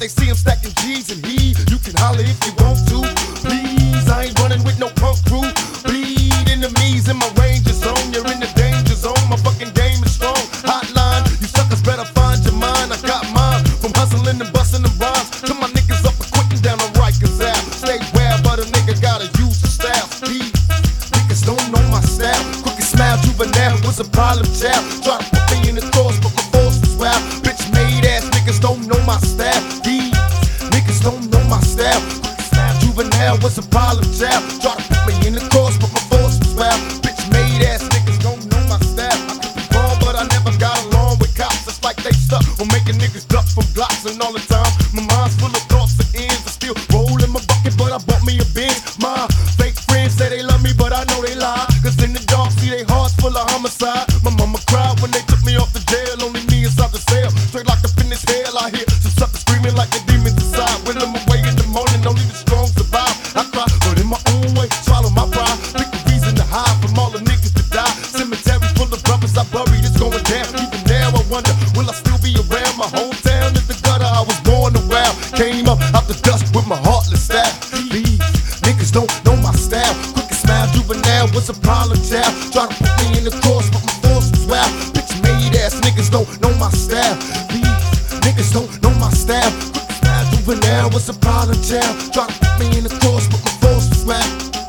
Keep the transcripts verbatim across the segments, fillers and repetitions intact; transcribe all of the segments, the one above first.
they see him stacking G's and he, you can holler if you want to. Please, I ain't running with no punk crew. Bleed enemies in my Ranger zone. You're in the danger zone. My fucking game is strong. Hotline, you suckers better find your mind. I got mine from hustling and busting them rhymes to my niggas up and quitting down on Rikers Ave. Stay well, but a nigga gotta use the style. These niggas don't know my style. Crooked smile, juvenile was a problem child. Try to put me in the cross, but my force was wild. Bitch made ass niggas don't know my style. These niggas don't know my style. Crooked smile, juvenile was a problem child. Try to put me in the cross, but my force was wild. Bitch made ass niggas don't know my style. I could be wrong, but I never got along with cops. It's like they stuck on making niggas duck from blocks, and all the time my mind's full of thoughts and ends. I still roll in my bucket, but I bought me a Benz. My fake friends say they love me, but I know they lie. Cause in the dark, see they hearts full of homicide. My mama cried when they took me off the jail. Only me inside the cell, straight like a finish hell. I hear some suckers screaming like the demons inside. When I'm away in the morning, only the strong survive. I cry, but in my own way, swallow my pride. Pick a reason to hide from all the niggas that die. Cemetery full of brothers I buried, it's going down. Even now I wonder, will I still be around? My hometown is the gutter I was born around. Came up out the dust with my heartless style. These niggas don't know my style. Quick and smile, juvenile was a problem child. Try to put me in the cross, but my force was wild. Bitch made ass niggas don't know my style. These niggas don't know my style. Quick and smile, juvenile was a problem child. Try to put me in the cross, but my force was wild.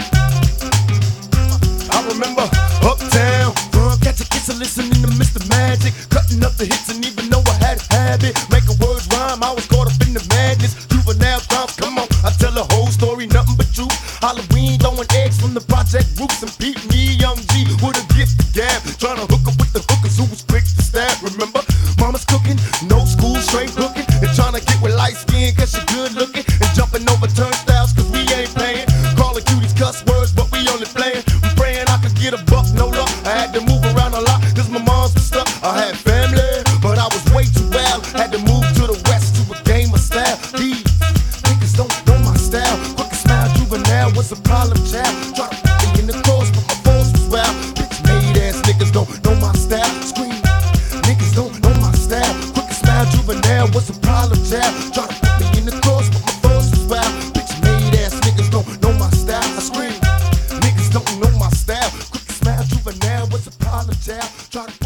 I remember uptown, uh, catch a kiss and listening to Mister Magic, cutting up the hits, and even though I had a habit, making words rhyme, I was caught up in the madness. Juvenile crimes, come on, I tell the whole story, nothing but truth. Halloween, throwing eggs from the project roots, and Pete me, Young G, with a gift to gab, trying to hook up with the hookers who was quick to stab. Remember, mama's cooking, no school, straight hooking, and trying to get with light skin, cause she good looking, and jumping over turnstiles, cause we ain't playing, calling cuties cuss words, but we only playing. I'm praying I could get a buck, no luck. I had to move around a lot, cause my mom's was stuck. I had family, but I was way too wild. Had to move to the west to a game of style. These niggas don't know my style. Quick and smile, juvenile was a problem child. Try to put me in the cross, but my force was wild. Bitch made ass niggas don't know my style. Scream, niggas don't know my style. Quick and smile, juvenile was a problem child. Try to put me in the cross, but my force was wild. Bitch made ass niggas don't know my style. I scream, niggas don't know my style. Quick and smile, juvenile was a problem child. Try to